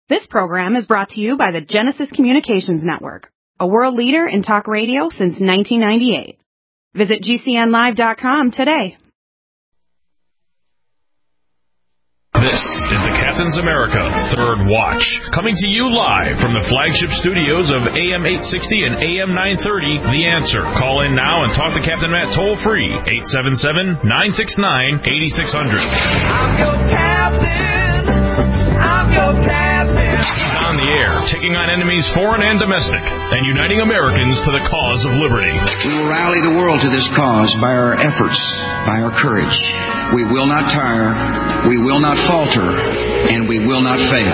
This program is brought to you by the Genesis Communications Network, a world leader in talk radio since 1998. Visit GCNlive.com today. This is the Captain's America Third Watch, coming to you live from the flagship studios of AM 860 and AM 930, The Answer. Call in now and talk to Captain Matt toll-free, 877-969-8600. I'm your captain. I'm your captain. He's on the air, taking on enemies foreign and domestic, and uniting Americans to the cause of liberty. We will rally the world to this cause by our efforts, by our courage. We will not tire, we will not falter, and we will not fail.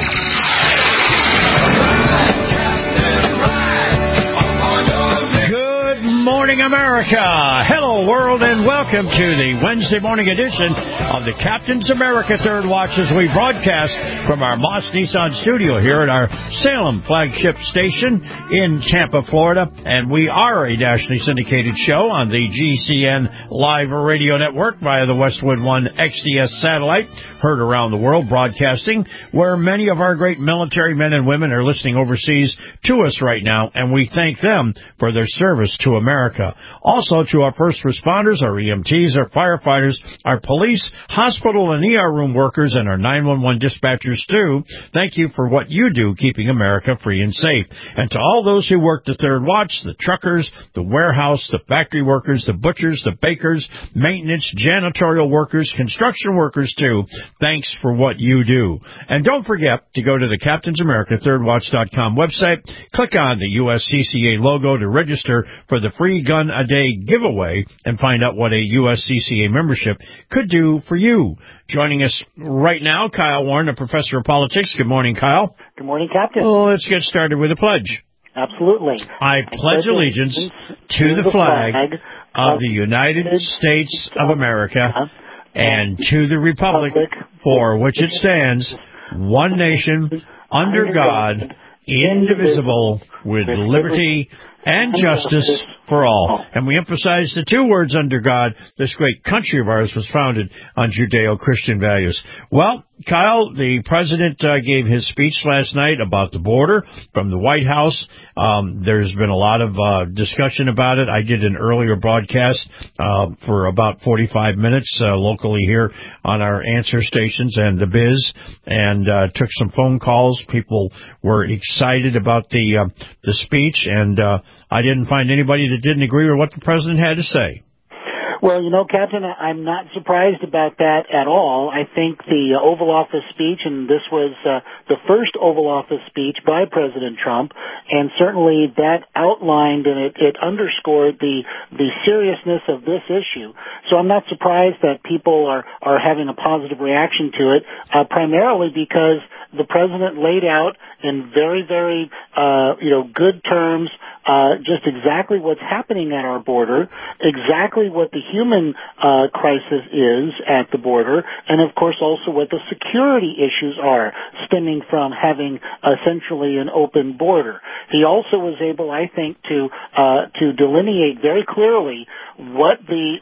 Good morning, America. Hello, world, and welcome to the Wednesday morning edition of the Captain's America Third Watch as we broadcast from our Moss Nissan studio here at our Salem flagship station in Tampa, Florida. And we are a nationally syndicated show on the GCN Live Radio Network via the Westwood One XDS satellite, heard around the world broadcasting, where many of our great military men and women are listening overseas to us right now, and we thank them for their service to America. Also to our first responders, our EMTs, our firefighters, our police, hospital and ER room workers, and our 911 dispatchers too. Thank you for what you do keeping America free and safe. And to all those who work the third watch, the truckers, the warehouse, the factory workers, the butchers, the bakers, maintenance, janitorial workers, construction workers too, thanks for what you do. And don't forget to go to the CaptainsAmericaThirdWatch.com website, click on the USCCA logo to register for the free gun a day giveaway and find out what a USCCA membership could do for you. Joining us right now, Kyle Warren, a professor of politics. Good morning, Kyle. Good morning, Captain. Well, let's get started with a pledge. Absolutely. I pledge allegiance to the flag of the United States of America and to the republic for which it stands, one nation, under God, indivisible, with liberty and justice for all. And we emphasize the two words, under God. This great country of ours was founded on Judeo-Christian values. Well, Kyle, the president gave his speech last night about the border from the White House. There's been a lot of discussion about it. I did an earlier broadcast for about 45 minutes locally here on our answer stations and the Biz, and took some phone calls. People were excited about the speech, and I didn't find anybody that didn't agree with what the president had to say. Well, you know, Captain, I'm not surprised about that at all. I think the Oval Office speech, and this was the first Oval Office speech by President Trump, and certainly that outlined and it underscored the seriousness of this issue. So I'm not surprised that people are having a positive reaction to it, primarily because the president laid out in very, very, good terms, just exactly what's happening at our border, exactly what the human crisis is at the border, and of course also what the security issues are stemming from having essentially an open border. He also was able, I think, to delineate very clearly what the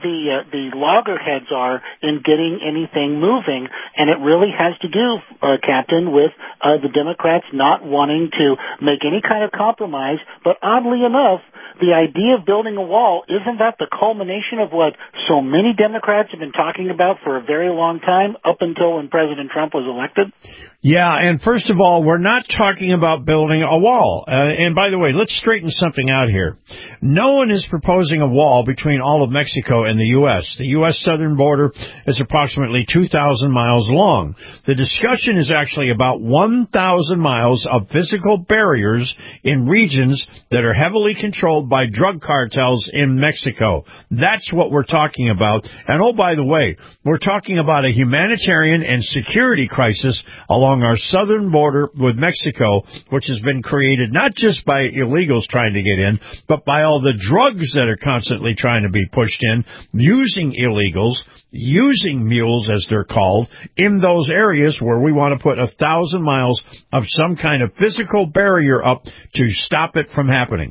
loggerheads are in getting anything moving, and it really has to do, Captain, with the Democrats not wanting to make any kind of compromise. But oddly enough, the idea of building a wall, isn't that the culmination of what so many Democrats have been talking about for a very long time, up until when President Trump was elected? Yeah, and first of all, we're not talking about building a wall. And by the way, let's straighten something out here. No one is proposing a wall between all of Mexico and the U.S. The U.S. southern border is approximately 2,000 miles long. The discussion is actually about 1,000 miles of physical barriers in regions that are heavily controlled by drug cartels in Mexico. That's what we're talking about. And oh, by the way, we're talking about a humanitarian and security crisis along our southern border with Mexico, which has been created not just by illegals trying to get in, but by all the drugs that are constantly trying to be pushed in, using illegals, using mules, as they're called, in those areas where we want to put 1,000 miles of some kind of physical barrier up to stop it from happening.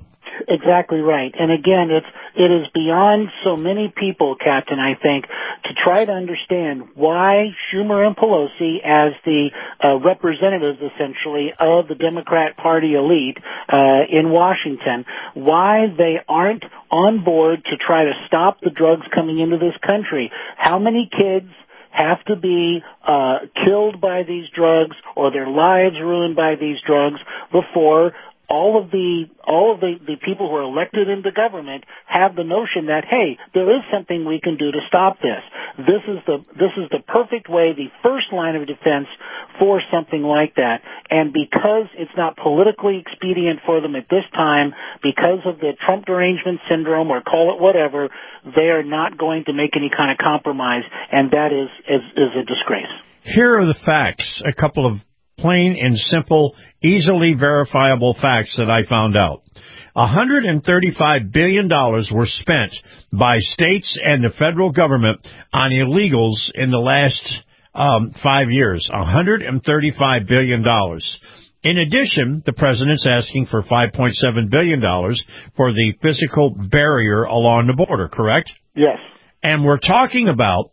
Exactly right. And again, it is beyond so many people, Captain, I think, to try to understand why Schumer and Pelosi, as the representatives, essentially, of the Democrat Party elite in Washington, why they aren't on board to try to stop the drugs coming into this country. How many kids have to be killed by these drugs or their lives ruined by these drugs before all of the people who are elected into government have the notion that, hey, there is something we can do to stop this. This is the perfect way, the first line of defense for something like that. And because it's not politically expedient for them at this time, because of the Trump derangement syndrome, or call it whatever, they are not going to make any kind of compromise, and that is a disgrace. Here are the facts, a couple of plain and simple, easily verifiable facts that I found out. $135 billion were spent by states and the federal government on illegals in the last 5 years. $135 billion. In addition, the president's asking for $5.7 billion for the physical barrier along the border, correct? Yes. And we're talking about,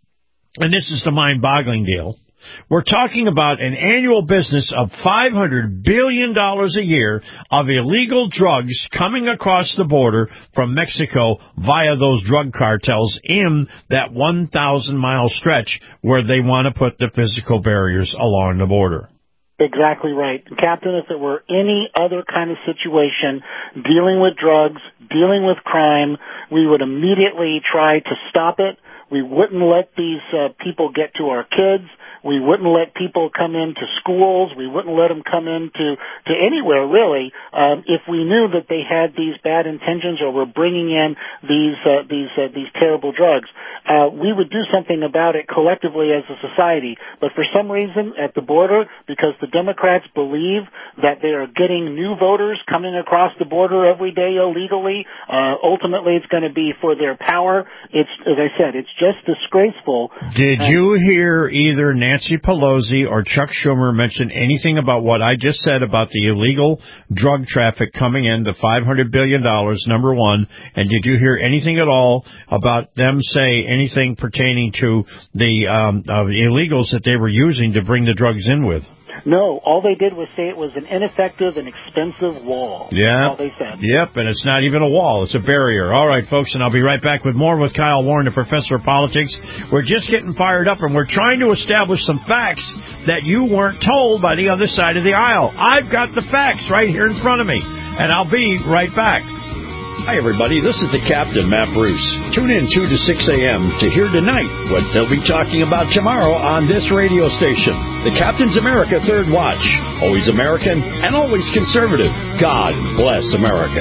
and this is the mind-boggling deal, we're talking about an annual business of $500 billion a year of illegal drugs coming across the border from Mexico via those drug cartels in that 1,000-mile stretch where they want to put the physical barriers along the border. Exactly right. Captain, if it were any other kind of situation, dealing with drugs, dealing with crime, we would immediately try to stop it. We wouldn't let these people get to our kids. We wouldn't let people come into schools. We wouldn't let them come into anywhere, really, if we knew that they had these bad intentions or were bringing in these terrible drugs. We would do something about it collectively as a society. But for some reason, at the border, because the Democrats believe that they are getting new voters coming across the border every day illegally, ultimately it's going to be for their power. It's, as I said, it's just disgraceful. Did you hear either Nancy Pelosi or Chuck Schumer mention anything about what I just said about the illegal drug traffic coming in, the $500 billion, number one? And did you hear anything at all about them say anything pertaining to the illegals that they were using to bring the drugs in with? No, all they did was say it was an ineffective and expensive wall. Yeah. That's all they said. Yep, and it's not even a wall. It's a barrier. All right, folks, and I'll be right back with more with Kyle Warren, the professor of politics. We're just getting fired up, and we're trying to establish some facts that you weren't told by the other side of the aisle. I've got the facts right here in front of me, and I'll be right back. Hi, everybody. This is the Captain, Matt Bruce. Tune in 2 to 6 a.m. to hear tonight what they'll be talking about tomorrow on this radio station. The Captain's America Third Watch. Always American and always conservative. God bless America.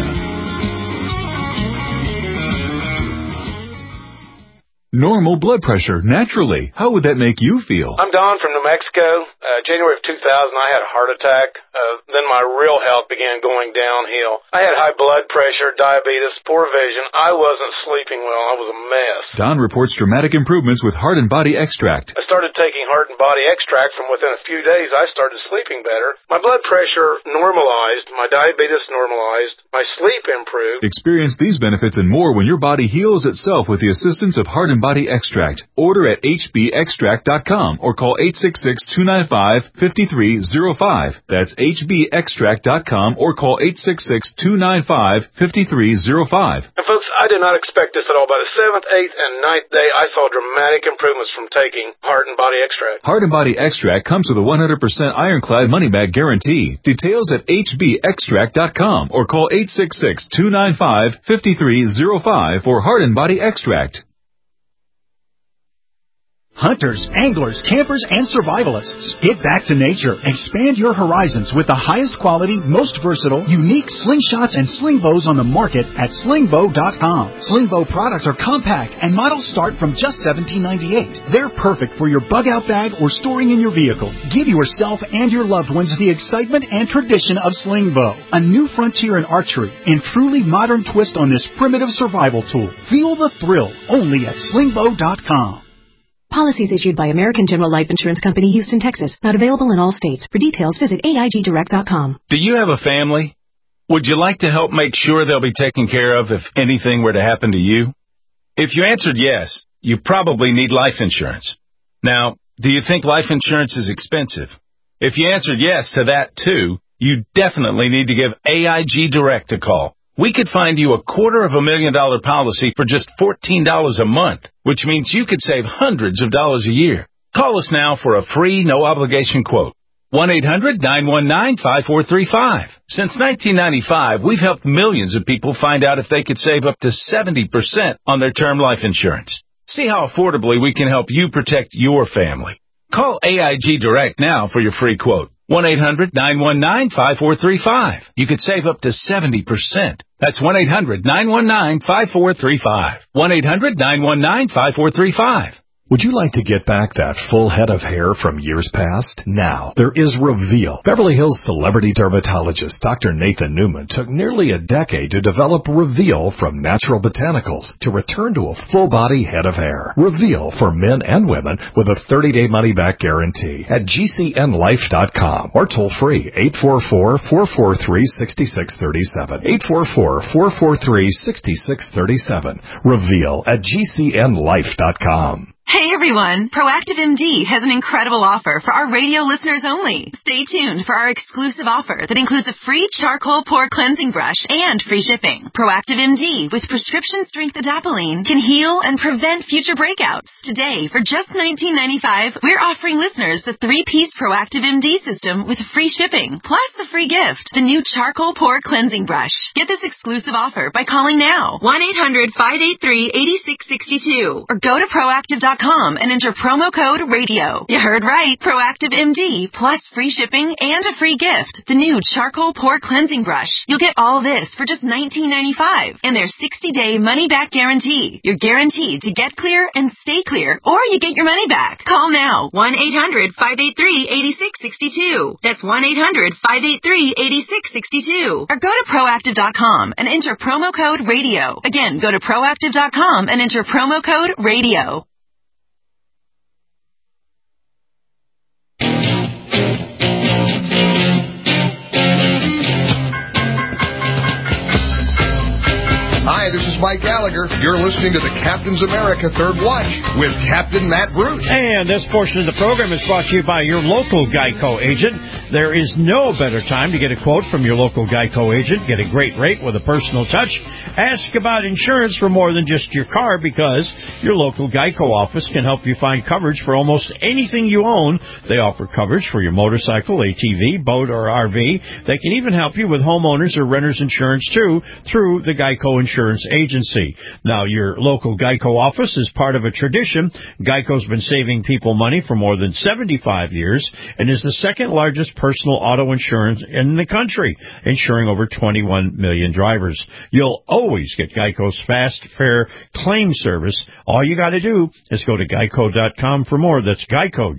Normal blood pressure, naturally. How would that make you feel? I'm Don from New Mexico. January of 2000, I had a heart attack. Then my real health began going downhill. I had high blood pressure, diabetes, poor vision. I wasn't sleeping well. I was a mess. Don reports dramatic improvements with Heart and Body Extract. I started taking Heart and Body Extract. From within a few days, I started sleeping better. My blood pressure normalized. My diabetes normalized. My sleep improved. Experience these benefits and more when your body heals itself with the assistance of Heart and Body Extract. Order at hbextract.com or call 866-295-5305. That's hbextract.com or call 866-295-5305. And folks, I did not expect this at all. By the 7th, 8th, and 9th day, I saw dramatic improvements from taking Heart and Body Extract. Heart and Body Extract comes with a 100% ironclad money-back guarantee. Details at hbextract.com or call 866-295-5305 for Heart and Body Extract. Hunters, anglers, campers, and survivalists. Get back to nature. Expand your horizons with the highest quality, most versatile, unique slingshots and sling bows on the market at slingbow.com. Slingbow products are compact and models start from just $17.98. They're perfect for your bug-out bag or storing in your vehicle. Give yourself and your loved ones the excitement and tradition of Slingbow, a new frontier in archery and truly modern twist on this primitive survival tool. Feel the thrill only at slingbow.com. Policies issued by American General Life Insurance Company, Houston, Texas. Not available in all states. For details, visit AIGdirect.com. Do you have a family? Would you like to help make sure they'll be taken care of if anything were to happen to you? If you answered yes, you probably need life insurance. Now, do you think life insurance is expensive? If you answered yes to that too, you definitely need to give AIG Direct a call. We could find you a $250,000 policy for just $14 a month, which means you could save hundreds of dollars a year. Call us now for a free, no-obligation quote. 1-800-919-5435. Since 1995, we've helped millions of people find out if they could save up to 70% on their term life insurance. See how affordably we can help you protect your family. Call AIG Direct now for your free quote. 1-800-919-5435. You could save up to 70%. That's 1-800-919-5435. 1-800-919-5435. Would you like to get back that full head of hair from years past? Now, there is Reveal. Beverly Hills celebrity dermatologist Dr. Nathan Newman took nearly a decade to develop Reveal from natural botanicals to return to a full-body head of hair. Reveal for men and women with a 30-day money-back guarantee at GCNlife.com or toll-free 844-443-6637. 844-443-6637. Reveal at GCNlife.com. Hey everyone, Proactive MD has an incredible offer for our radio listeners only. Stay tuned for our exclusive offer that includes a free charcoal pore cleansing brush and free shipping. Proactive MD with prescription strength adapalene can heal and prevent future breakouts. Today, for just $19.95, we're offering listeners the 3-piece Proactive MD system with free shipping, plus a free gift, the new charcoal pore cleansing brush. Get this exclusive offer by calling now, 1-800-583-8662, or go to Proactive.com and enter promo code RADIO. You heard right. Proactive MD plus free shipping and a free gift. The new charcoal pore cleansing brush. You'll get all this for just $19.95 and their 60-day money-back guarantee. You're guaranteed to get clear and stay clear, or you get your money back. Call now. 1-800-583-8662. That's 1-800-583-8662. Or go to Proactive.com and enter promo code RADIO. Again, go to Proactive.com and enter promo code RADIO. Hi, this is Mike Gallagher. You're listening to the Captain's America Third Watch with Captain Matt Bruce. And this portion of the program is brought to you by your local Geico agent. There is no better time to get a quote from your local Geico agent. Get a great rate with a personal touch. Ask about insurance for more than just your car, because your local Geico office can help you find coverage for almost anything you own. They offer coverage for your motorcycle, ATV, boat, or RV. They can even help you with homeowners or renters insurance, too, through the Geico Insurance Agency. Now, your local Geico office is part of a tradition. Geico's been saving people money for more than 75 years and is the second largest personal auto insurance in the country, insuring over 21 million drivers. You'll always get Geico's fast, fair claim service. All you got to do is go to geico.com for more. That's Geico,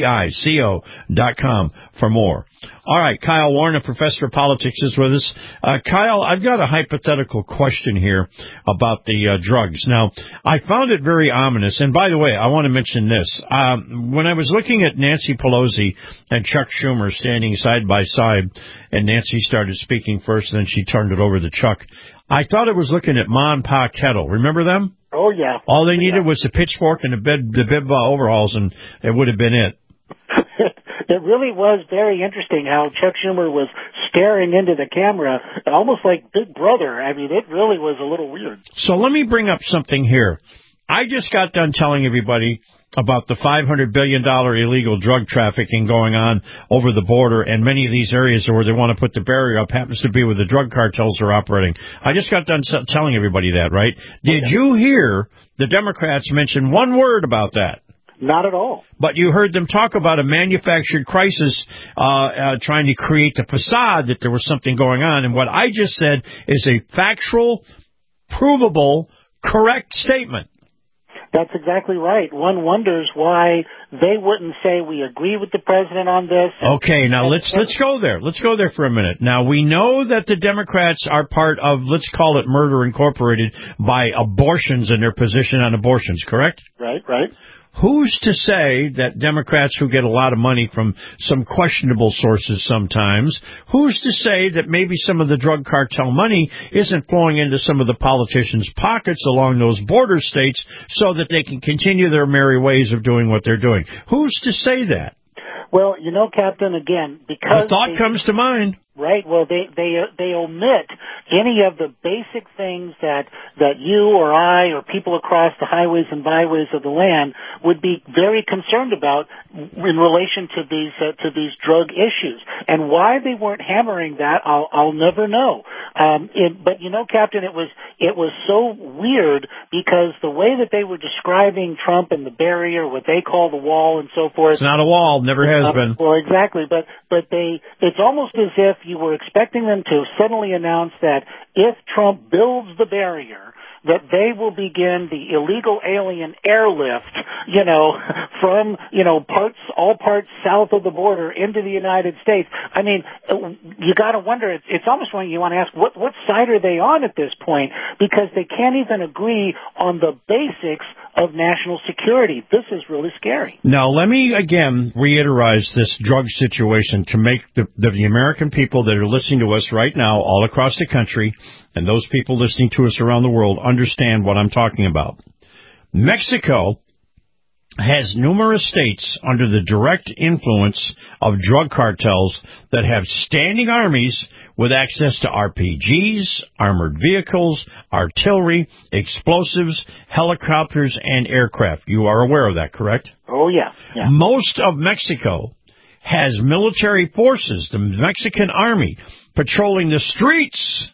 GEICO.com for more. All right, Kyle Warren, a professor of politics, is with us. Kyle, I've got a hypothetical question here about the drugs. Now, I found it very ominous. And by the way, I want to mention this. When I was looking at Nancy Pelosi and Chuck Schumer standing side by side, and Nancy started speaking first, and then she turned it over to Chuck, I thought it was looking at Ma and Pa Kettle. Remember them? Oh, yeah. All they needed was a pitchfork and the bib overalls, and it would have been it. It really was very interesting how Chuck Schumer was staring into the camera, almost like Big Brother. I mean, it really was a little weird. So let me bring up something here. I just got done telling everybody about the $500 billion illegal drug trafficking going on over the border, and many of these areas where they want to put the barrier up happens to be where the drug cartels are operating. I just got done telling everybody that, right? Did you hear the Democrats mention one word about that? Not at all. But you heard them talk about a manufactured crisis, trying to create the facade that there was something going on. And what I just said is a factual, provable, correct statement. That's exactly right. One wonders why they wouldn't say we agree with the president on this. Okay, now let's go there. Let's go there for a minute. Now, we know that the Democrats are part of, let's call it Murder Incorporated, by abortions and their position on abortions, correct? Right. Who's to say that Democrats who get a lot of money from some questionable sources sometimes, who's to say that maybe some of the drug cartel money isn't flowing into some of the politicians' pockets along those border states so that they can continue their merry ways of doing what they're doing? Who's to say that? Well, Captain, again, because the thought comes to mind. Right. Well, they omit any of the basic things that you or I or people across the highways and byways of the land would be very concerned about in relation to these drug issues. And why they weren't hammering that, I'll never know. But Captain, it was so weird because the way that they were describing Trump and the barrier, what they call the wall and so forth. It's not a wall, never has been. Well, exactly. But it's almost as if you were expecting them to suddenly announce that if Trump builds the barrier, that they will begin the illegal alien airlift, from, all parts south of the border into the United States. I mean, you gotta wonder, it's almost when you want to ask, what side are they on at this point? Because they can't even agree on the basics of national security. This is really scary. Now, let me again reiterate this drug situation to make the American people that are listening to us right now all across the country and those people listening to us around the world understand what I'm talking about. Mexico has numerous states under the direct influence of drug cartels that have standing armies with access to RPGs, armored vehicles, artillery, explosives, helicopters, and aircraft. You are aware of that, correct? Oh, yeah. Most of Mexico has military forces, the Mexican army, patrolling the streets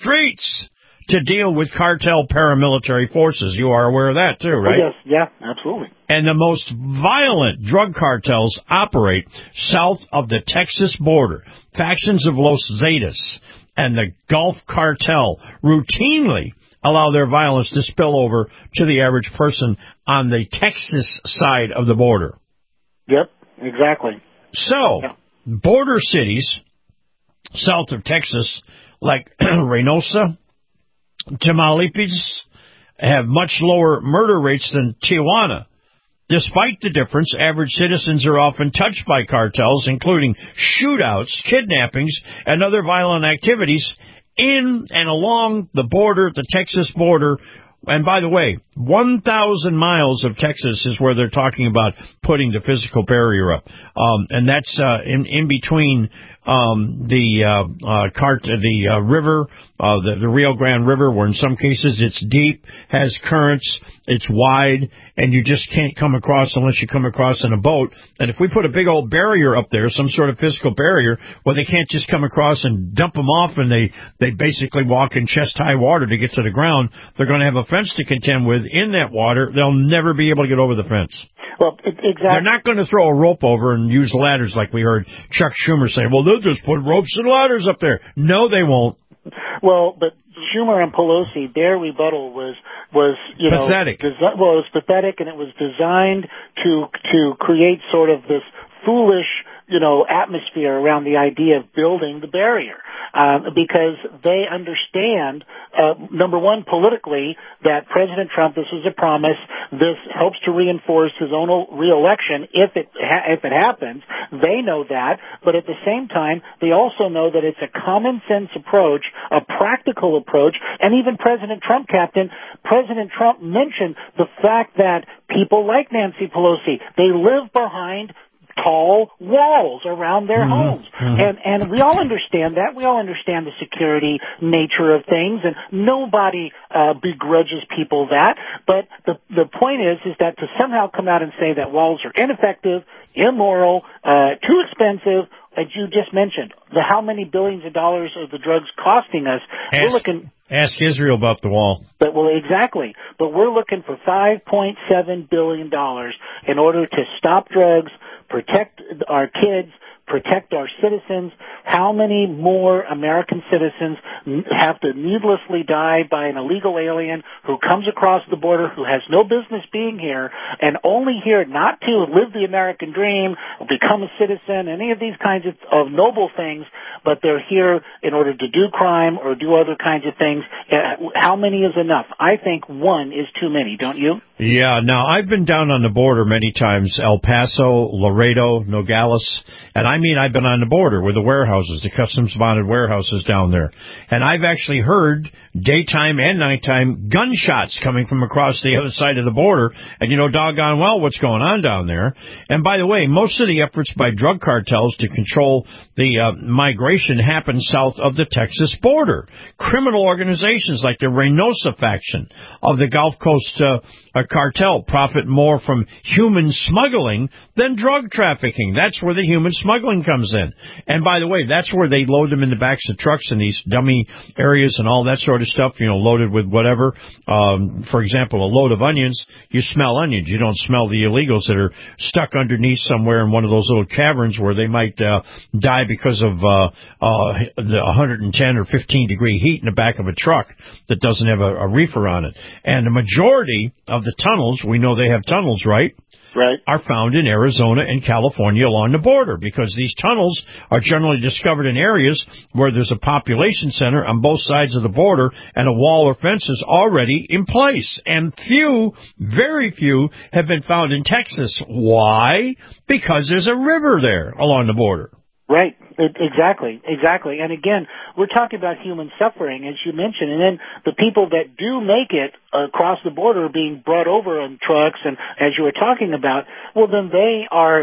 to deal with cartel paramilitary forces. You are aware of that, too, right? Yes, yeah, absolutely. And the most violent drug cartels operate south of the Texas border. Factions of Los Zetas and the Gulf Cartel routinely allow their violence to spill over to the average person on the Texas side of the border. Yep, exactly. So, border cities south of Texas, like Reynosa, Tamaulipas, have much lower murder rates than Tijuana. Despite the difference, average citizens are often touched by cartels, including shootouts, kidnappings, and other violent activities in and along the border, the Texas border. And by the way, 1,000 miles of Texas is where they're talking about putting the physical barrier up. And that's in between the river, the Rio Grande River, where in some cases it's deep, has currents, it's wide, and you just can't come across unless you come across in a boat. And if we put a big old barrier up there, some sort of physical barrier, well, they can't just come across and dump them off, and they basically walk in chest-high water to get to the ground. They're going to have a fence to contend with in that water. They'll never be able to get over the fence. Well, exactly. They're not going to throw a rope over and use ladders like we heard Chuck Schumer say. Well, they'll just put ropes and ladders up there. No, they won't. Well, but Schumer and Pelosi, their rebuttal was pathetic. It was pathetic, and it was designed to create sort of this foolish, atmosphere around the idea of building the barrier. Because they understand, number one, politically, that President Trump, this was a promise, this helps to reinforce his own reelection if it happens. They know that, but at the same time, they also know that it's a common sense approach, a practical approach, and even President Trump mentioned the fact that people like Nancy Pelosi, they live behind tall walls around their homes. And we all understand that. We all understand the security nature of things, and nobody begrudges people that. But the point is that to somehow come out and say that walls are ineffective, immoral, too expensive, as you just mentioned, how many billions of dollars are the drugs costing us? Ask Israel about the wall. Exactly. But we're looking for $5.7 billion in order to stop drugs, protect our kids, protect our citizens. How many more American citizens have to needlessly die by an illegal alien who comes across the border, who has no business being here, and only here not to live the American dream, become a citizen, any of these kinds of noble things, but they're here in order to do crime or do other kinds of things. How many is enough? I think one is too many, don't you? Yeah, now I've been down on the border many times, El Paso, Laredo, Nogales, and I mean I've been on the border with the warehouses, the customs bonded warehouses down there. And I've actually heard daytime and nighttime gunshots coming from across the other side of the border, and you know doggone well what's going on down there. And by the way, most of the efforts by drug cartels to control the migration happen south of the Texas border. Criminal organizations like the Reynosa faction of the Gulf Coast cartel profit more from human smuggling than drug trafficking. That's where the human smuggling comes in. And by the way, that's where they load them in the backs of trucks in these dummy areas and all that sort of stuff, you know, loaded with whatever. For example, a load of onions, you smell onions. You don't smell the illegals that are stuck underneath somewhere in one of those little caverns where they might die because of the 110 or 15 degree heat in the back of a truck that doesn't have a reefer on it. And the majority of the tunnels, we know they have tunnels, right? Right. Are found in Arizona and California along the border, because these tunnels are generally discovered in areas where there's a population center on both sides of the border and a wall or fence is already in place. And few, very few, have been found in Texas. Why? Because there's a river there along the border. Right. Exactly. And again, we're talking about human suffering, as you mentioned, and then the people that do make it across the border are being brought over on trucks, and as you were talking about, well, then they are,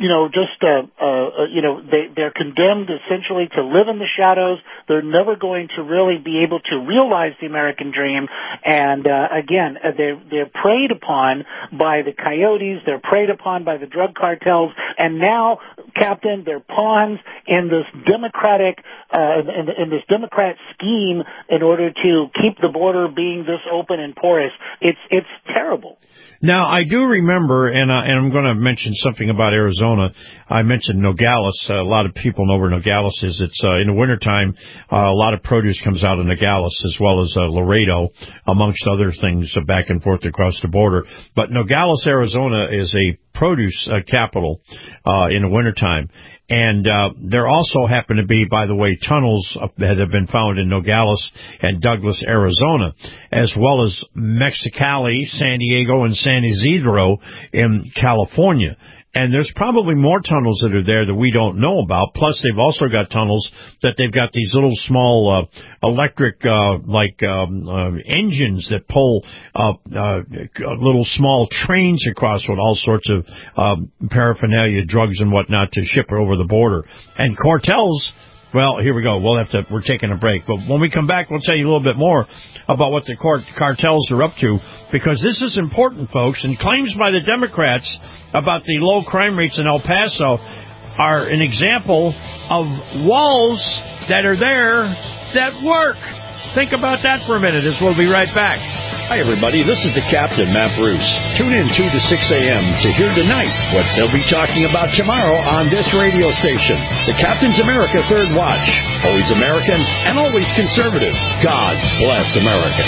they're condemned essentially to live in the shadows. They're never going to really be able to realize the American dream. And again, they're preyed upon by the coyotes. They're preyed upon by the drug cartels. And now, Captain, they're pawns in this democratic, in this Democrat scheme in order to keep the border being this open and porous. It's terrible. Now, I do remember, and I'm going to mention something about Arizona. I mentioned Nogales. A lot of people know where Nogales is. It's in the wintertime, a lot of produce comes out of Nogales, as well as Laredo, amongst other things, back and forth across the border. But Nogales, Arizona is a produce capital in the wintertime. And there also happen to be, by the way, tunnels that have been found in Nogales and Douglas, Arizona, as well as Mexicali, San Diego, and San Isidro in California. And there's probably more tunnels that are there that we don't know about. Plus, they've also got tunnels that they've got these little small electric engines that pull little small trains across with all sorts of paraphernalia, drugs and whatnot to ship it over the border. And cartels, well, here we go. We're taking a break. But when we come back, we'll tell you a little bit more about what the cartels are up to, because this is important, folks, and claims by the Democrats about the low crime rates in El Paso are an example of walls that are there that work. Think about that for a minute as we'll be right back. Hi, everybody. This is the Captain, Matt Bruce. Tune in 2 to 6 a.m. to hear tonight what they'll be talking about tomorrow on this radio station. The Captain's America Third Watch. Always American and always conservative. God bless America.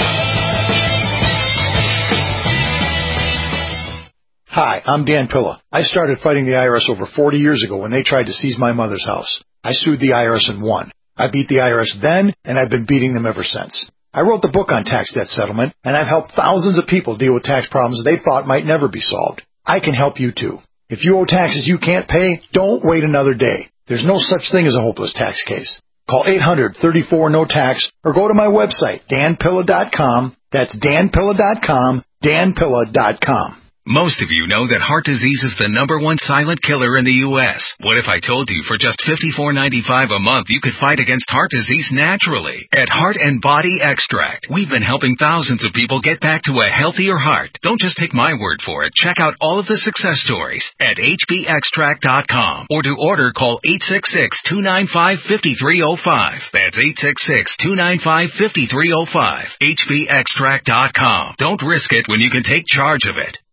Hi, I'm Dan Pilla. I started fighting the IRS over 40 years ago when they tried to seize my mother's house. I sued the IRS and won. I beat the IRS then, and I've been beating them ever since. I wrote the book on tax debt settlement, and I've helped thousands of people deal with tax problems they thought might never be solved. I can help you too. If you owe taxes you can't pay, don't wait another day. There's no such thing as a hopeless tax case. Call 800-34-NO-TAX or go to my website, danpilla.com. That's danpilla.com, danpilla.com. Most of you know that heart disease is the #1 silent killer in the U.S. What if I told you for just $54.95 a month you could fight against heart disease naturally? At Heart and Body Extract, we've been helping thousands of people get back to a healthier heart. Don't just take my word for it. Check out all of the success stories at hbextract.com. Or to order, call 866-295-5305. That's 866-295-5305. hbextract.com. Don't risk it when you can take charge of it.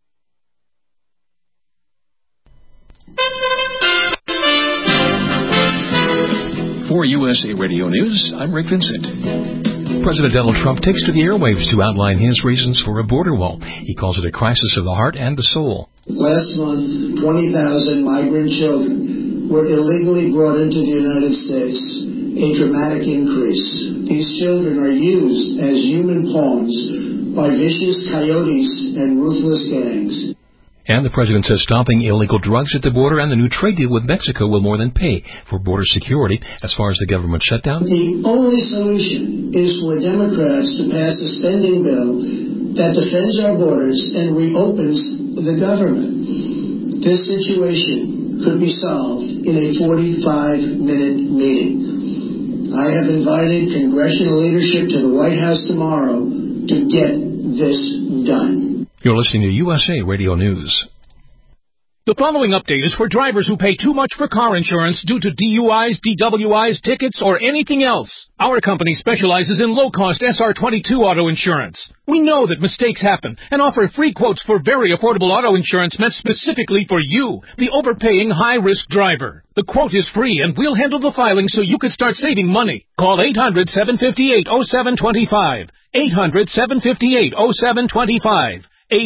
For USA Radio News, I'm Rick Vincent. President Donald Trump takes to the airwaves to outline his reasons for a border wall. He calls it a crisis of the heart and the soul. Last month, 20,000 migrant children were illegally brought into the United States, a dramatic increase. These children are used as human pawns by vicious coyotes and ruthless gangs. And the president says stopping illegal drugs at the border and the new trade deal with Mexico will more than pay for border security. As far as the government shutdown, the only solution is for Democrats to pass a spending bill that defends our borders and reopens the government. This situation could be solved in a 45-minute meeting. I have invited congressional leadership to the White House tomorrow to get this done. You're listening to USA Radio News. The following update is for drivers who pay too much for car insurance due to DUIs, DWIs, tickets, or anything else. Our company specializes in low-cost SR22 auto insurance. We know that mistakes happen and offer free quotes for very affordable auto insurance meant specifically for you, the overpaying high-risk driver. The quote is free and we'll handle the filing so you can start saving money. Call 800-758-0725. 800-758-0725.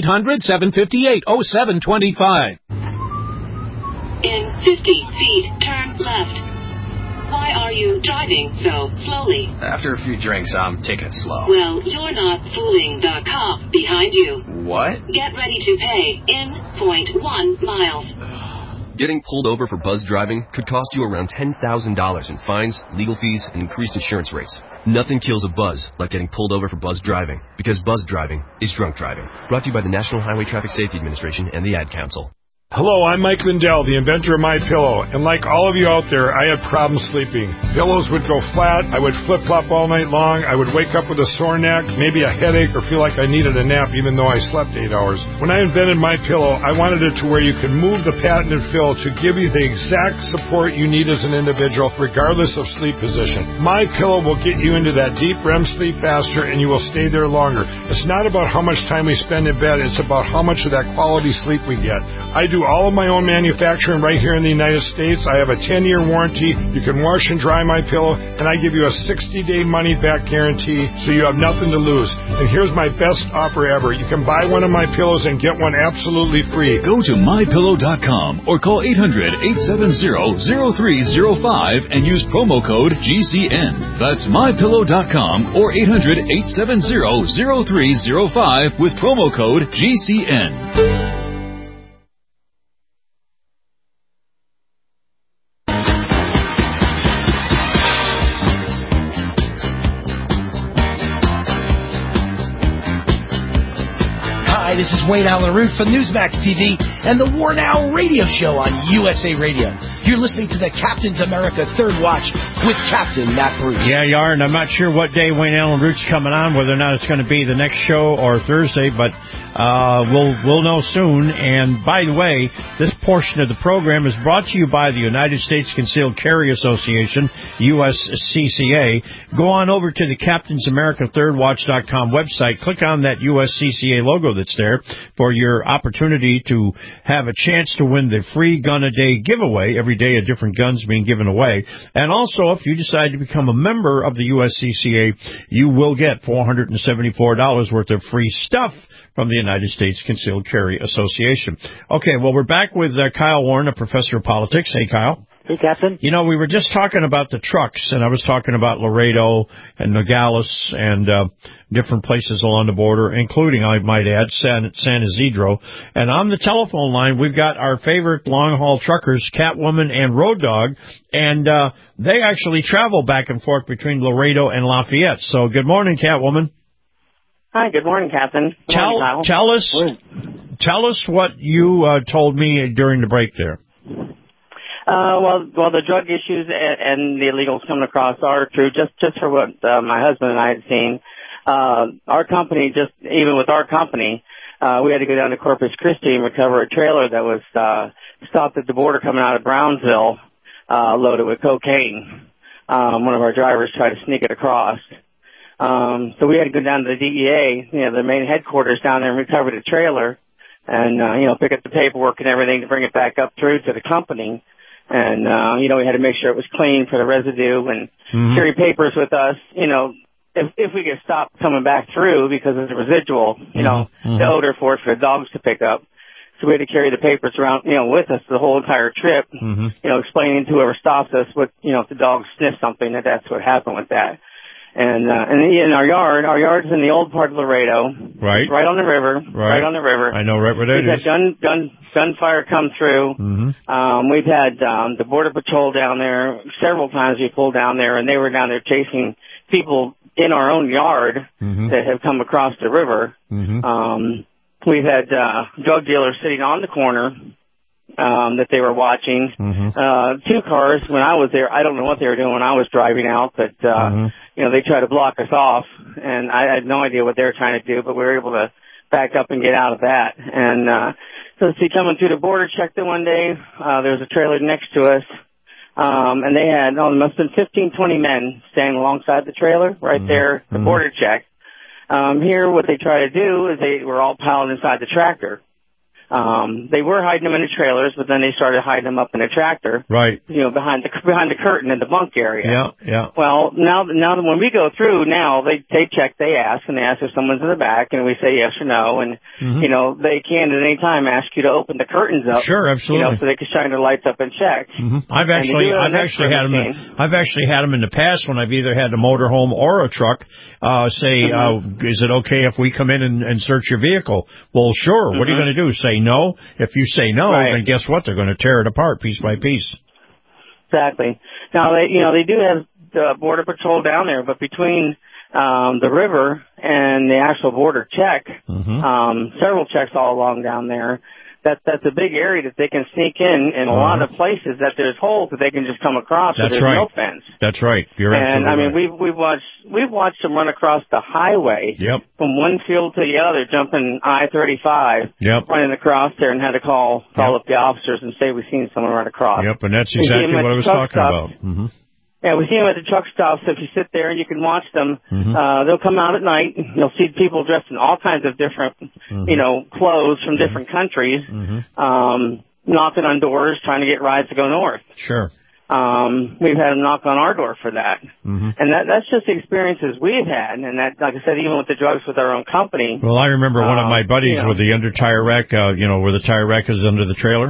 800-758-0725. In 50 feet, turn left. Why are you driving so slowly? After a few drinks, I'm taking it slow. Well, you're not fooling the cop behind you. What? Get ready to pay in 0.1 miles. Getting pulled over for buzz driving could cost you around $10,000 in fines, legal fees, and increased insurance rates. Nothing kills a buzz like getting pulled over for buzz driving, because buzz driving is drunk driving. Brought to you by the National Highway Traffic Safety Administration and the Ad Council. Hello, I'm Mike Lindell, the inventor of MyPillow, and like all of you out there, I had problems sleeping. Pillows would go flat, I would flip-flop all night long, I would wake up with a sore neck, maybe a headache, or feel like I needed a nap even though I slept 8 hours. When I invented MyPillow, I wanted it to where you can move the patented fill to give you the exact support you need as an individual, regardless of sleep position. MyPillow will get you into that deep REM sleep faster, and you will stay there longer. It's not about how much time we spend in bed, it's about how much of that quality sleep we get. I do all of my own manufacturing right here in the United States. I have a 10-year warranty. You can wash and dry my pillow, and I give you a 60-day money-back guarantee, so you have nothing to lose. And here's my best offer ever. You can buy one of my pillows and get one absolutely free. Go to MyPillow.com or call 800-870-0305 and use promo code GCN. That's MyPillow.com or 800-870-0305 with promo code GCN. This is Wayne Allen Root from Newsmax TV and the War Now radio show on USA Radio. You're listening to the Captain's America Third Watch with Captain Matt Bruce. Yeah, you are, and I'm not sure what day Wayne Allen Root's coming on, whether or not it's going to be the next show or Thursday, but we'll know soon. And by the way, this portion of the program is brought to you by the United States Concealed Carry Association, USCCA. Go on over to the CaptainsAmericaThirdWatch.com website. Click on that USCCA logo that's there for your opportunity to have a chance to win the free Gun a Day giveaway. Every day a different gun's being given away. And also, if you decide to become a member of the USCCA, you will get $474 worth of free stuff from the United States Concealed Carry Association. Okay, well, we're back with Kyle Warren, a professor of politics. Hey, Kyle. Hey, Captain. You know, we were just talking about the trucks, and I was talking about Laredo and Nogales and different places along the border, including, I might add, San Isidro. And on the telephone line, we've got our favorite long-haul truckers, Catwoman and Road Dog, and they actually travel back and forth between Laredo and Lafayette. So good morning, Catwoman. Hi, good morning, Captain. Good morning, Kyle. Tell us what you told me during the break there. Well, the drug issues and the illegals coming across are true. Just for what my husband and I had seen, our company, even with our company, we had to go down to Corpus Christi and recover a trailer that was stopped at the border coming out of Brownsville, loaded with cocaine. One of our drivers tried to sneak it across. So we had to go down to the DEA, the main headquarters down there, and recover the trailer and, pick up the paperwork and everything to bring it back up through to the company. And, we had to make sure it was clean for the residue and carry papers with us, if we get stopped coming back through because of the residual, the odor for the dogs to pick up. So we had to carry the papers around, with us the whole entire trip, explaining to whoever stops us what, if the dogs sniff something, that's what happened with that. And in our yard's in the old part of Laredo. Right. It's right on the river. Right on the river. I know right where that is. We've had gunfire come through. We've had, the Border Patrol down there. Several times we pulled down there and they were down there chasing people in our own yard that have come across the river. We've had drug dealers sitting on the corner that they were watching. 2 cars when I was there. I don't know what they were doing when I was driving out, but they tried to block us off, and I had no idea what they were trying to do, but we were able to back up and get out of that. And so coming through the border check the one day, there was a trailer next to us. And they had, there must have been 15, 20 men standing alongside the trailer right there, the border check. Here, what they try to do is they were all piled inside the tractor. They were hiding them in the trailers, but then they started hiding them up in the tractor. Right. Behind the curtain in the bunk area. Yeah. Well, now when we go through now, they check, they ask if someone's in the back, and we say yes or no, and they can at any time ask you to open the curtains up. Sure, absolutely. So they can shine their lights up and check. I've actually had them in the past when I've either had a motorhome or a truck. Say, is it okay if we come in and search your vehicle? Well, sure. What are you going to do? Say no? If you say no, then guess what? They're going to tear it apart piece by piece. Exactly. Now they do have the Border Patrol down there, but between the river and the actual border check, several checks all along down there. That's a big area that they can sneak in a lot of places that there's holes that they can just come across. That's there's right. No fence. That's right. You're and absolutely right. We've watched them run across the highway from one field to the other, jumping I-35, running across there, and had to call up the officers and say we've seen someone run across. Yep, and that's exactly what I was talking about. Yeah, we see them at the truck stops. So if you sit there and you can watch them, they'll come out at night. You'll see people dressed in all kinds of different, clothes from different countries, knocking on doors, trying to get rides to go north. Sure. We've had them knock on our door for that. And that's just the experiences we've had. And that, like I said, even with the drugs with our own company. Well, I remember one of my buddies with the under tire rack, where the tire rack is under the trailer.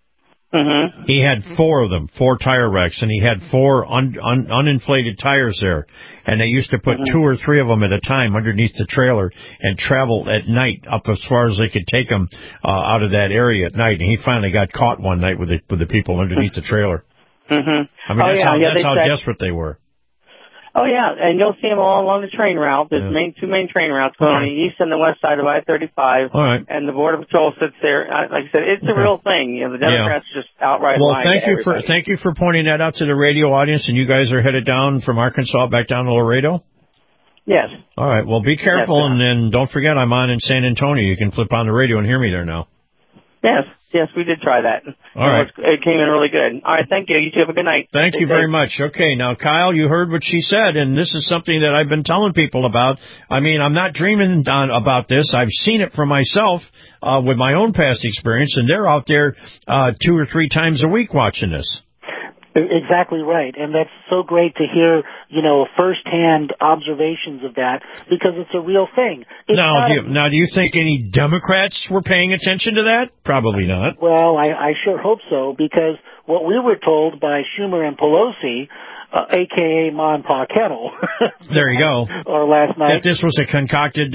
He had 4 of them, 4 tire racks, and he had 4 uninflated tires there. And they used to put 2 or 3 of them at a time underneath the trailer and travel at night up as far as they could take them out of that area at night. And he finally got caught one night with the people underneath the trailer. I mean, that's how desperate they were. Oh, yeah, and you'll see them all along the train route. There's 2 main train routes going on the east and the west side of I-35. All right. And the Border Patrol sits there. Like I said, it's a real thing. The Democrats just outright Well, lying thank you for pointing that out to the radio audience. And you guys are headed down from Arkansas back down to Laredo? Yes. All right. Well, be careful, and then don't forget I'm on in San Antonio. You can flip on the radio and hear me there now. Yes, we did try that. All right. It came in really good. All right, thank you. You two have a good night. Thank you very much. Okay, now, Kyle, you heard what she said, and this is something that I've been telling people about. I mean, I'm not dreaming about this. I've seen it for myself with my own past experience, and they're out there 2 or 3 times a week watching this. Exactly right, and that's so great to hear, first-hand observations of that, because it's a real thing. Now, do you think any Democrats were paying attention to that? Probably not. Well, I sure hope so, because what we were told by Schumer and Pelosi, a.k.a. Ma and Pa Kettle. There you go. Or last night. That this was a concocted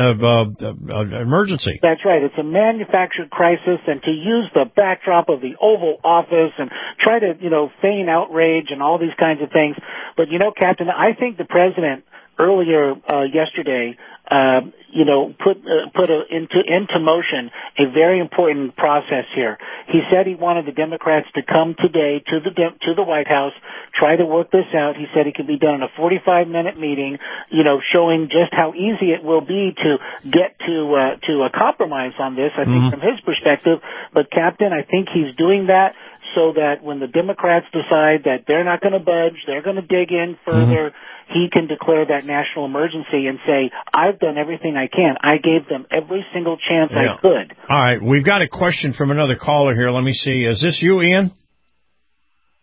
emergency. That's right. It's a manufactured crisis, and to use the backdrop of the Oval Office and try to, feign outrage and all these kinds of things. But, Captain, I think the president earlier yesterday put into motion a very important process here. He said he wanted the Democrats to come today to the White House, try to work this out. He said it could be done in a 45-minute meeting, showing just how easy it will be to get to a compromise on this, I think, from his perspective. But, Captain, I think he's doing that so that when the Democrats decide that they're not going to budge, they're going to dig in further, he can declare that national emergency and say, I've done everything I can. I gave them every single chance I could. All right. We've got a question from another caller here. Let me see. Is this you, Ian?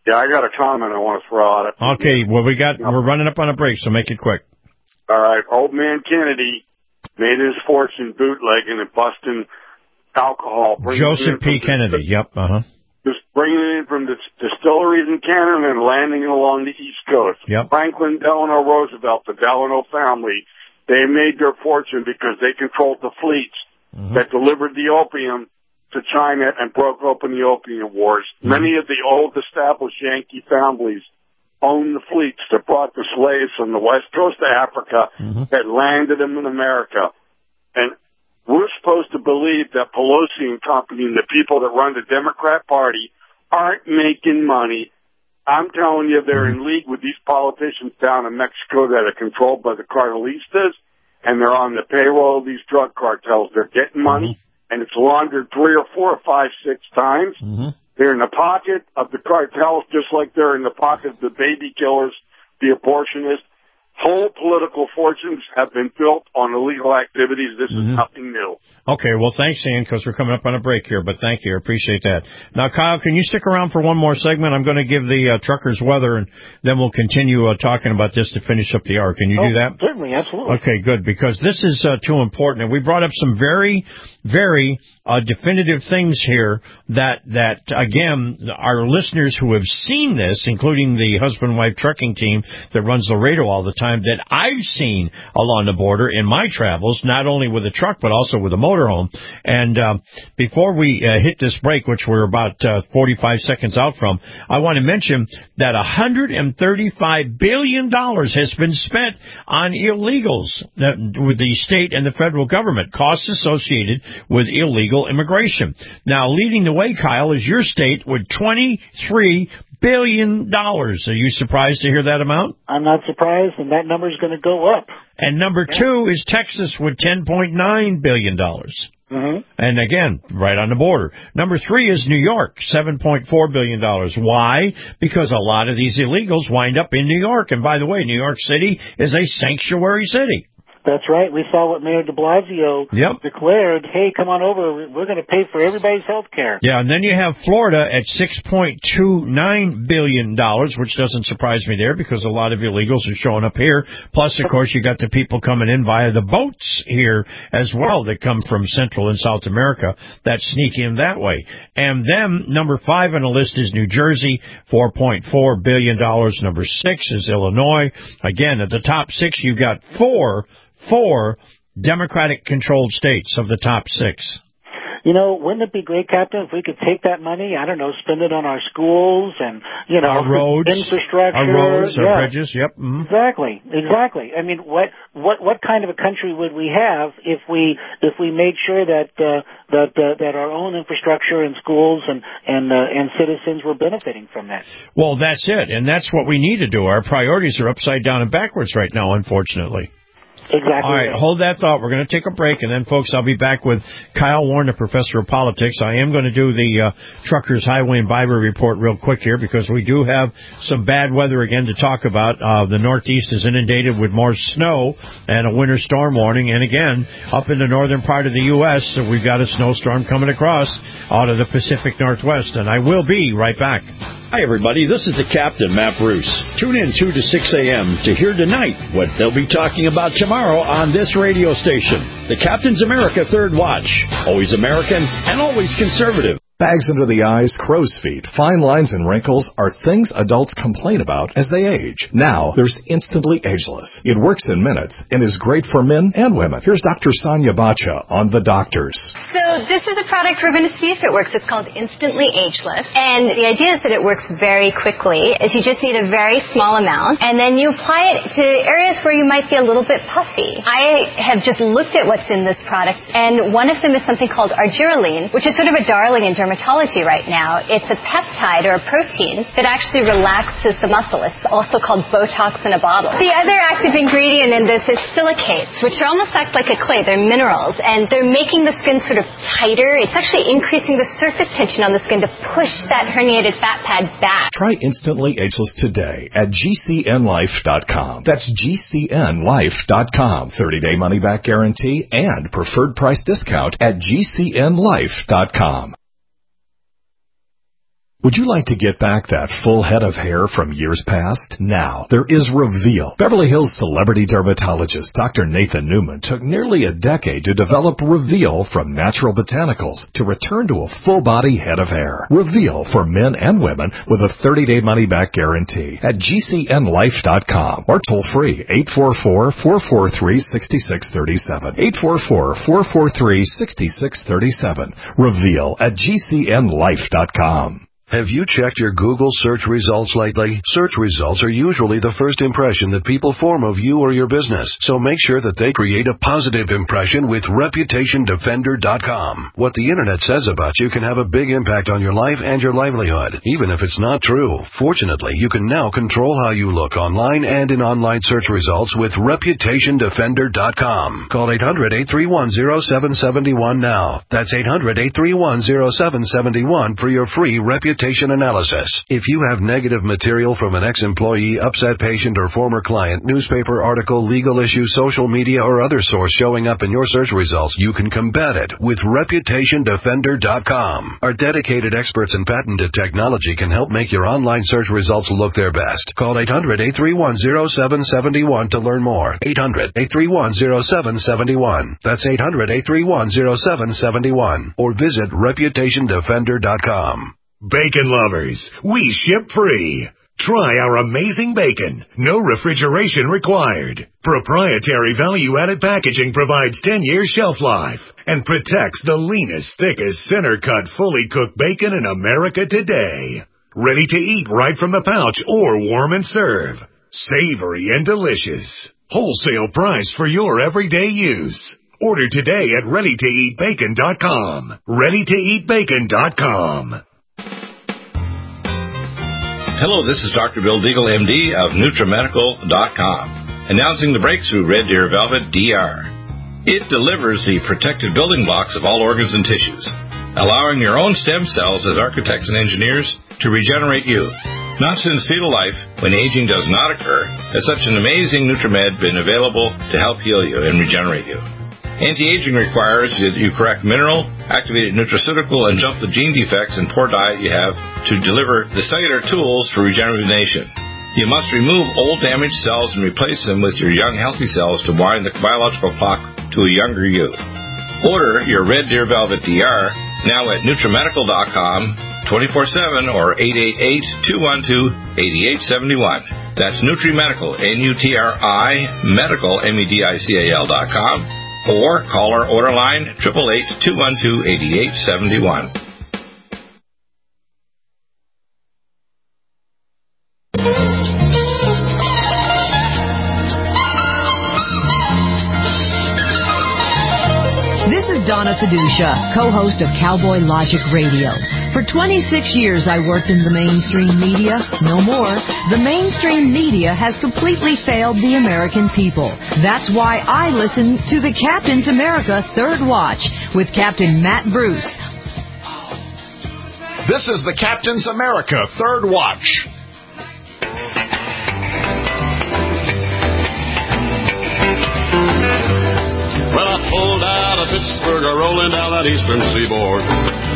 Yeah, I got a comment I want to throw out. Okay, well, we're running up on a break, so make it quick. All right, old man Kennedy made his fortune bootlegging and busting alcohol. Joseph P. Kennedy, yep, Just bringing it in from the distilleries in Canada and landing it along the East Coast. Yep. Franklin Delano Roosevelt, the Delano family, they made their fortune because they controlled the fleets that delivered the opium to China and broke open the opium wars. Many of the old established Yankee families owned the fleets that brought the slaves from the west coast of Africa that landed them in America. And we're supposed to believe that Pelosi and company and the people that run the Democrat Party aren't making money. I'm telling you, they're in league with these politicians down in Mexico that are controlled by the cartelistas, and they're on the payroll of these drug cartels. They're getting money, and it's laundered 3 or 4 or 5, 6 times. They're in the pocket of the cartels just like they're in the pocket of the baby killers, the abortionists. Whole political fortunes have been built on illegal activities. This is nothing new. Okay, well, thanks, Ian, because we're coming up on a break here, but thank you. I appreciate that. Now, Kyle, can you stick around for one more segment? I'm going to give the truckers weather, and then we'll continue talking about this to finish up the hour. Can you do that? Certainly, absolutely. Okay, good, because this is too important. And we brought up some very, very definitive things here that again, our listeners who have seen this, including the husband-wife trucking team that runs Laredo all the time, that I've seen along the border in my travels, not only with a truck but also with a motorhome. And before we hit this break, which we're about 45 seconds out from, I want to mention that $135 billion has been spent on illegals with the state and the federal government, costs associated with illegal immigration. Now, leading the way, Kyle, is your state with $23 billion. Are you surprised to hear that amount? I'm not surprised, and that number's going to go up. And number 2 is Texas with $10.9 billion. And again, right on the border. Number 3 is New York, $7.4 billion. Why? Because a lot of these illegals wind up in New York. And by the way, New York City is a sanctuary city. That's right. We saw what Mayor de Blasio declared. Hey, come on over. We're going to pay for everybody's health care. Yeah, and then you have Florida at $6.29 billion, which doesn't surprise me there because a lot of illegals are showing up here. Plus, of course, you got the people coming in via the boats here as well that come from Central and South America that sneak in that way. And then number 5 on the list is New Jersey, $4.4 billion. Number 6 is Illinois. Again, at the top 6, you've got four Democratic-controlled states of the top 6. You know, wouldn't it be great, Captain, if we could take that money, I don't know, spend it on our schools and, you know, our roads, infrastructure. Our roads, our bridges, Exactly. I mean, what kind of a country would we have if we made sure that our own infrastructure and schools and citizens were benefiting from that? Well, that's it, and that's what we need to do. Our priorities are upside down and backwards right now, unfortunately. Exactly. All right, hold that thought. We're going to take a break, and then, folks, I'll be back with Kyle Warren, the professor of politics. I am going to do the Truckers Highway and Byway report real quick here because we do have some bad weather again to talk about. The Northeast is inundated with more snow and a winter storm warning. And again, up in the northern part of the U.S., we've got a snowstorm coming across out of the Pacific Northwest, and I will be right back. Hi, everybody. This is the Captain, Matt Bruce. Tune in 2 to 6 a.m. to hear tonight what they'll be talking about tomorrow on this radio station. The Captain's America Third Watch. Always American and always conservative. Bags under the eyes, crow's feet, fine lines, and wrinkles are things adults complain about as they age. Now, there's Instantly Ageless. It works in minutes and is great for men and women. Here's Dr. Sonia Bacha on The Doctors. So this is a product we're going to see if it works. It's called Instantly Ageless. And the idea is that it works very quickly. Is you just need a very small amount, and then you apply it to areas where you might be a little bit puffy. I have just looked at what's in this product, and one of them is something called argireline, which is sort of a darling in dermatology right now. It's a peptide or a protein that actually relaxes the muscle. It's also called Botox in a bottle. The other active ingredient in this is silicates, which almost act like a clay. They're minerals, and they're making the skin sort of tighter. It's actually increasing the surface tension on the skin to push that herniated fat pad back. Try Instantly Ageless today at GCNlife.com. That's GCNlife.com. 30-day money-back guarantee and preferred price discount at GCNlife.com. Would you like to get back that full head of hair from years past? Now, there is Reveal. Beverly Hills celebrity dermatologist Dr. Nathan Newman took nearly a decade to develop Reveal from natural botanicals to return to a full-body head of hair. Reveal for men and women with a 30-day money-back guarantee at GCNlife.com or toll free 844-443-6637. 844-443-6637. Reveal at GCNlife.com. Have you checked your Google search results lately? Search results are usually the first impression that people form of you or your business, so make sure that they create a positive impression with ReputationDefender.com. What the Internet says about you can have a big impact on your life and your livelihood, even if it's not true. Fortunately, you can now control how you look online and in online search results with ReputationDefender.com. Call 800-831-0771 now. That's 800-831-0771 for your free reputation analysis. If you have negative material from an ex-employee, upset patient, or former client, newspaper article, legal issue, social media, or other source showing up in your search results, you can combat it with ReputationDefender.com. Our dedicated experts in patented technology can help make your online search results look their best. Call 800-831-0771 to learn more. 800-831-0771. That's 800-831-0771. Or visit ReputationDefender.com. Bacon lovers, we ship free. Try our amazing bacon. No refrigeration required. Proprietary value-added packaging provides 10 years shelf life and protects the leanest, thickest, center-cut, fully cooked bacon in America today. Ready to eat right from the pouch or warm and serve. Savory and delicious. Wholesale price for your everyday use. Order today at ReadyToEatBacon.com. ReadyToEatBacon.com. Hello, this is Dr. Bill Deagle, MD of NutriMedical.com, announcing the breakthrough Red Deer Velvet DR. It delivers the protected building blocks of all organs and tissues, allowing your own stem cells as architects and engineers to regenerate you. Not since fetal life, when aging does not occur, has such an amazing NutriMed been available to help heal you and regenerate you. Anti-aging requires that you correct mineral, activated nutraceutical, and jump the gene defects and poor diet you have to deliver the cellular tools for regeneration. You must remove old damaged cells and replace them with your young healthy cells to wind the biological clock to a younger you. Order your Red Deer Velvet DR now at NutriMedical.com 24/7 or 888-212-8871. That's NutriMedical, N-U-T-R-I, Medical, MEDICAL.com. Or call our order line 888-212-8871. This is Donna Fiducia, co-host of Cowboy Logic Radio. For 26 years, I worked in the mainstream media. No more. The mainstream media has completely failed the American people. That's why I listen to the Captain's America Third Watch with Captain Matt Bruce. This is the Captain's America Third Watch. Well, I pulled out of Pittsburgh, rolling down that eastern seaboard.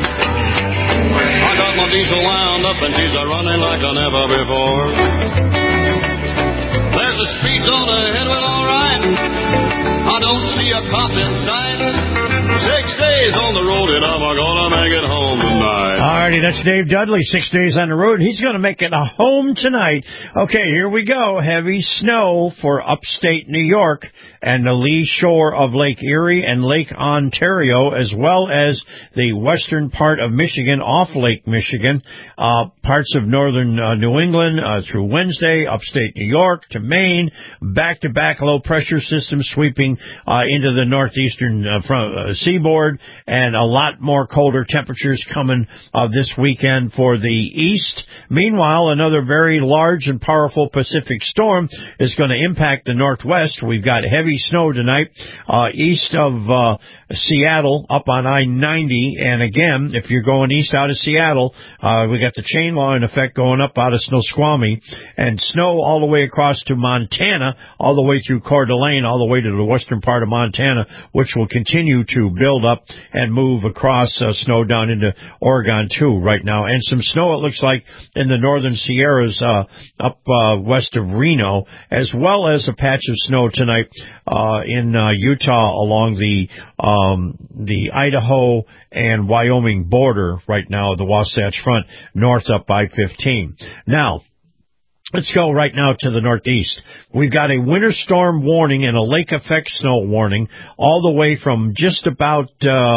I got my diesel wound up and she's running like I never before. There's the speeds on the headwind all right. I don't see a cop in sight. 6 days on the road and I'm gonna make it home tonight. Alrighty, that's Dave Dudley, 6 days on the road. He's gonna make it home tonight. Okay, here we go. Heavy snow for upstate New York and the lee shore of Lake Erie and Lake Ontario, as well as the western part of Michigan, off Lake Michigan, parts of northern New England through Wednesday, upstate New York to Maine, back-to-back low-pressure system sweeping into the northeastern seaboard, and a lot more colder temperatures coming this weekend for the east. Meanwhile, another very large and powerful Pacific storm is going to impact the northwest. We've got heavy snow tonight east of Seattle up on I-90, and again, if you're going east out of Seattle, we got the chain law in effect going up out of Snoqualmie, and snow all the way across to Montana, all the way through Coeur d'Alene, all the way to the western western part of Montana, which will continue to build up and move across snow down into Oregon too right now. And some snow, it looks like, in the northern Sierras up west of Reno, as well as a patch of snow tonight in Utah along the Idaho and Wyoming border right now, the Wasatch Front, north up I-15. Now, let's go right now to the Northeast. We've got a winter storm warning and a lake effect snow warning all the way from just about,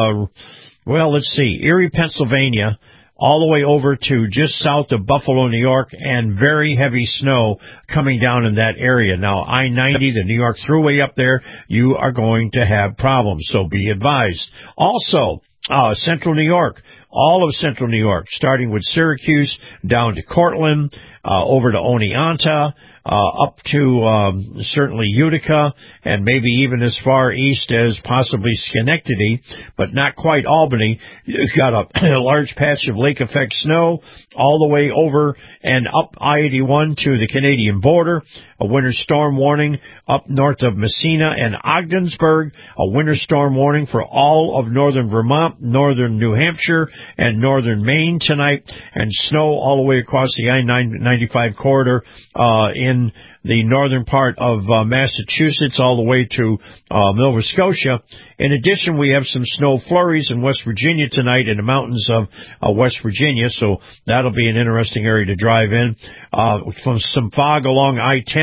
Erie, Pennsylvania, all the way over to just south of Buffalo, New York, and very heavy snow coming down in that area. Now, I-90, the New York Thruway up there, you are going to have problems, so be advised. Also, Central New York, all of Central New York, starting with Syracuse, down to Cortland, over to Oneonta, up to certainly Utica, and maybe even as far east as possibly Schenectady, but not quite Albany. You've got a large patch of lake effect snow all the way over and up I-81 to the Canadian border. A winter storm warning up north of Messina and Ogdensburg. A winter storm warning for all of northern Vermont, northern New Hampshire, and northern Maine tonight. And snow all the way across the I-95 corridor in the northern part of Massachusetts all the way to Nova Scotia. In addition, we have some snow flurries in West Virginia tonight in the mountains of West Virginia, so that'll be an interesting area to drive in. From some fog along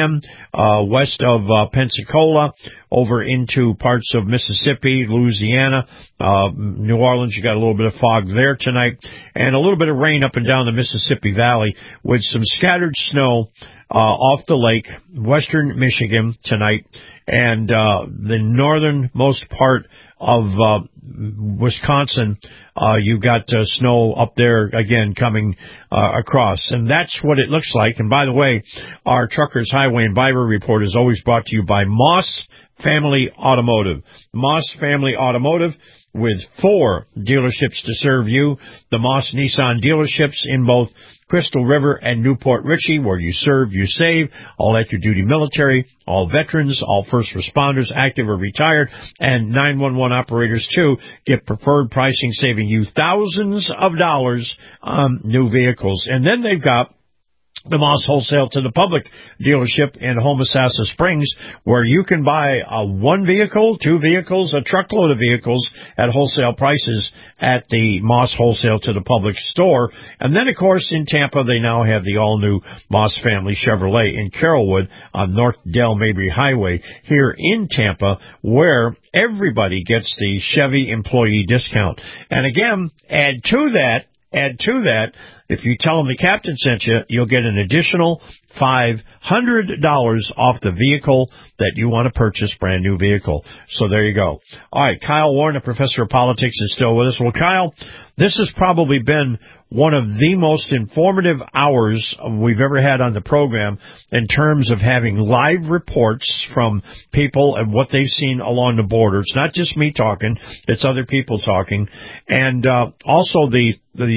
I-10 west of Pensacola over into parts of Mississippi, Louisiana, New Orleans. You got a little bit of fog there tonight, and a little bit of rain up and down the Mississippi Valley with some scattered snow off the lake, western Michigan tonight, and the northernmost part of Wisconsin. You've got snow up there again coming across, and that's what it looks like. And by the way, our Truckers Highway and Viber report is always brought to you by Moss Family Automotive. Moss Family Automotive, with 4 dealerships to serve you. The Moss Nissan dealerships in both Crystal River and Newport Richey, where you serve, you save, all active duty military, all veterans, all first responders, active or retired, and 911 operators too, get preferred pricing, saving you thousands of dollars on new vehicles. And then they've got the Moss Wholesale to the Public dealership in Homosassa Springs, where you can buy 1 vehicle, 2 vehicles, a truckload of vehicles at wholesale prices at the Moss Wholesale to the Public store. And then, of course, in Tampa, they now have the all-new Moss Family Chevrolet in Carrollwood on North Del Mabry Highway here in Tampa, where everybody gets the Chevy employee discount. And again, add to that, if you tell them the captain sent you, you'll get an additional $500 off the vehicle that you want to purchase, brand new vehicle. So there you go. All right, Kyle Warren, a professor of politics, is still with us. Well, Kyle, this has probably been one of the most informative hours we've ever had on the program in terms of having live reports from people and what they've seen along the border. It's not just me talking, it's other people talking. And also the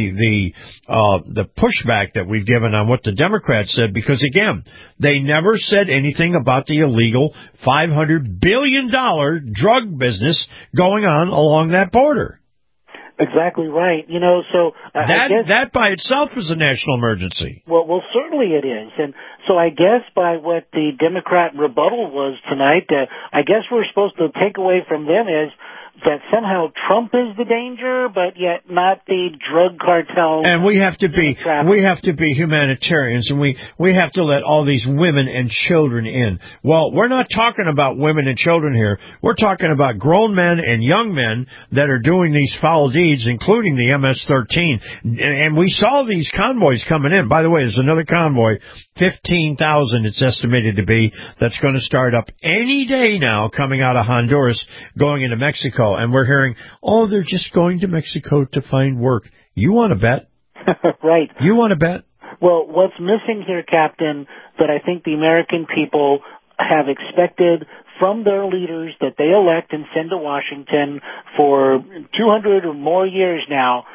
pushback that we've given on what the Democrats said, because again, they never said anything about the illegal $500 billion drug business going on along that border. Exactly right. You know, so I guess that by itself is a national emergency. Well, certainly it is. And so I guess by what the Democrat rebuttal was tonight, I guess we're supposed to take away from them is that somehow Trump is the danger, but yet not the drug cartel. And we have to be humanitarians, and we have to let all these women and children in. Well, we're not talking about women and children here. We're talking about grown men and young men that are doing these foul deeds, including the MS-13. And we saw these convoys coming in. By the way, there's another convoy, 15,000 it's estimated to be, that's going to start up any day now, coming out of Honduras, going into Mexico. And we're hearing, oh, they're just going to Mexico to find work. You want to bet? Right. You want to bet? Well, what's missing here, Captain, that I think the American people have expected from their leaders that they elect and send to Washington for 200 or more years now,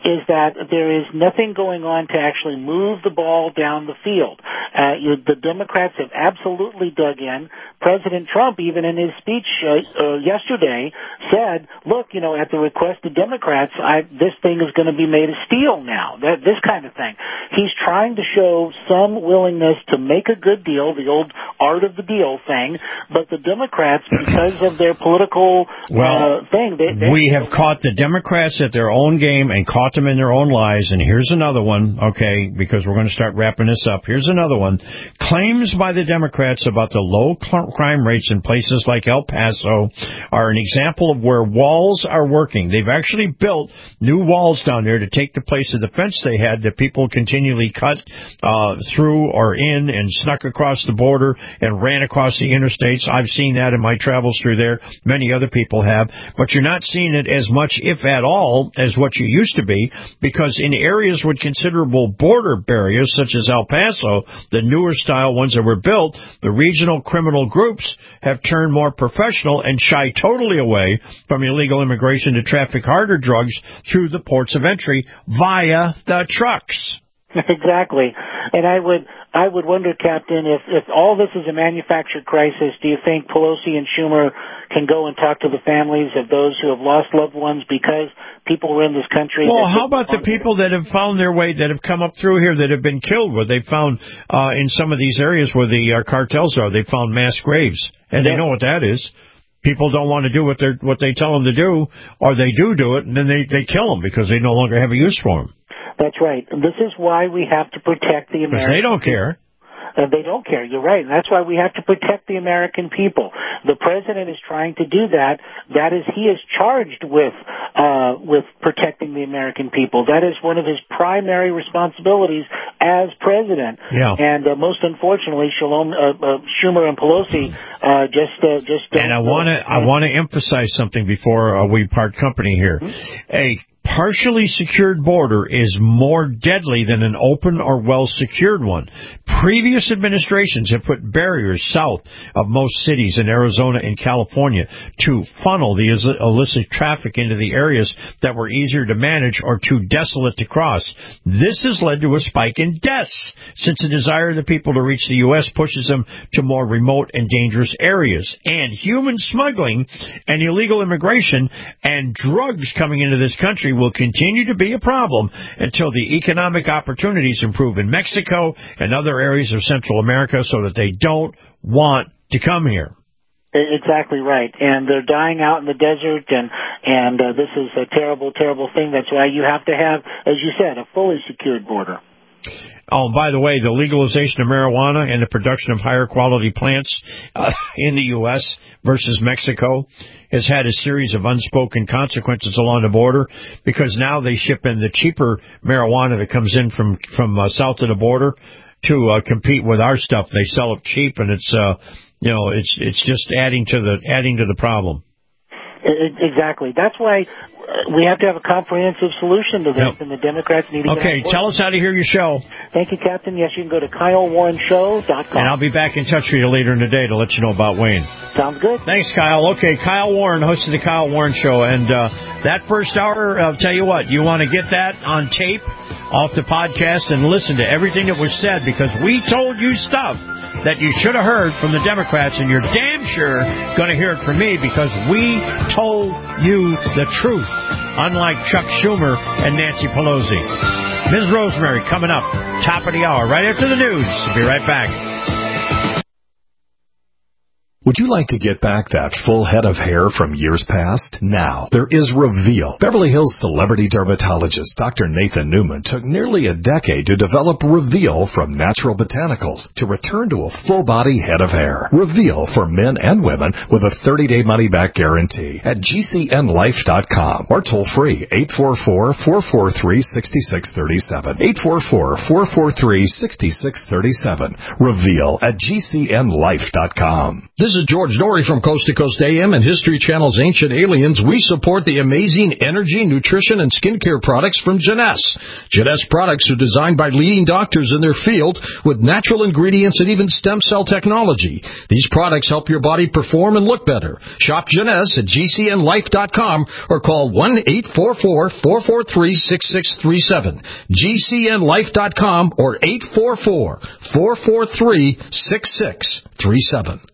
is that there is nothing going on to actually move the ball down the field. The Democrats have absolutely dug in. President Trump, even in his speech yesterday, said, look, at the request of Democrats, this thing is going to be made of steel now, this kind of thing. He's trying to show some willingness to make a good deal, the old art of the deal thing, but the Democrats, because of their political thing... we have caught the Democrats at their own game and caught them in their own lies, and here's another one, okay, because we're going to start wrapping this up. Here's another one. Claims by the Democrats about the low crime rates in places like El Paso are an example of where walls are working. They've actually built new walls down there to take the place of the fence they had that people continually cut through or in and snuck across the border and ran across the interstates. I've seen that in my travels through there. Many other people have. But you're not seeing it as much, if at all, as what you used to be, because in areas with considerable border barriers, such as El Paso, the newer style ones that were built, the regional criminal groups have turned more professional and shy totally away from illegal immigration to traffic harder drugs through the ports of entry via the trucks. Exactly. And I would wonder, Captain, if all this is a manufactured crisis, do you think Pelosi and Schumer can go and talk to the families of those who have lost loved ones because people were in this country? Well, how about the people that have found their way, that have come up through here, that have been killed, where they found in some of these areas where the cartels are, they found mass graves, and they know what that is. People don't want to do what they tell them to do, or they do it, and then they kill them because they no longer have a use for them. That's right. This is why we have to protect the American people. They don't care. They don't care. You're right. And that's why we have to protect the American people. The president is trying to do that. That is, he is charged with protecting the American people. That is one of his primary responsibilities as president. Yeah. And most unfortunately, Schumer and Pelosi just don't. And I want to emphasize something before we part company here. A partially secured border is more deadly than an open or well-secured one. Previous administrations have put barriers south of most cities in Arizona and California to funnel the illicit traffic into the areas that were easier to manage or too desolate to cross. This has led to a spike in deaths, since the desire of the people to reach the U.S. pushes them to more remote and dangerous areas. And human smuggling and illegal immigration and drugs coming into this country will continue to be a problem until the economic opportunities improve in Mexico and other areas of Central America so that they don't want to come here. Exactly right. And they're dying out in the desert, and this is a terrible, terrible thing. That's why you have to have, as you said, a fully secured border. Oh, and by the way, the legalization of marijuana and the production of higher quality plants in the U.S. versus Mexico has had a series of unspoken consequences along the border, because now they ship in the cheaper marijuana that comes in from south of the border to compete with our stuff. They sell it cheap, and it's just adding to the problem. Exactly. That's why we have to have a comprehensive solution to this, and the Democrats need to. Okay, tell us how to hear your show. Thank you, Captain. Yes, you can go to KyleWarrenShow.com. And I'll be back in touch with you later in the day to let you know about Wayne. Sounds good. Thanks, Kyle. Okay, Kyle Warren, host of the Kyle Warren Show. And that first hour, I'll tell you what, you want to get that on tape off the podcast and listen to everything that was said, because we told you stuff that you should have heard from the Democrats, and you're damn sure going to hear it from me, because we told you the truth, unlike Chuck Schumer and Nancy Pelosi. Ms. Rosemary coming up, top of the hour, right after the news. We'll be right back. Would you like to get back that full head of hair from years past? Now, there is Reveal. Beverly Hills celebrity dermatologist Dr. Nathan Newman took nearly a decade to develop Reveal from natural botanicals to return to a full-body head of hair. Reveal for men and women with a 30-day money-back guarantee at GCNlife.com or toll free 844-443-6637. 844-443-6637. Reveal at GCNlife.com. This This is George Norrie from Coast to Coast AM and History Channel's Ancient Aliens. We support the amazing energy, nutrition, and skincare products from Jeunesse. Jeunesse products are designed by leading doctors in their field with natural ingredients and even stem cell technology. These products help your body perform and look better. Shop Jeunesse at GCNlife.com or call 1-844-443-6637. GCNlife.com or 844-443-6637.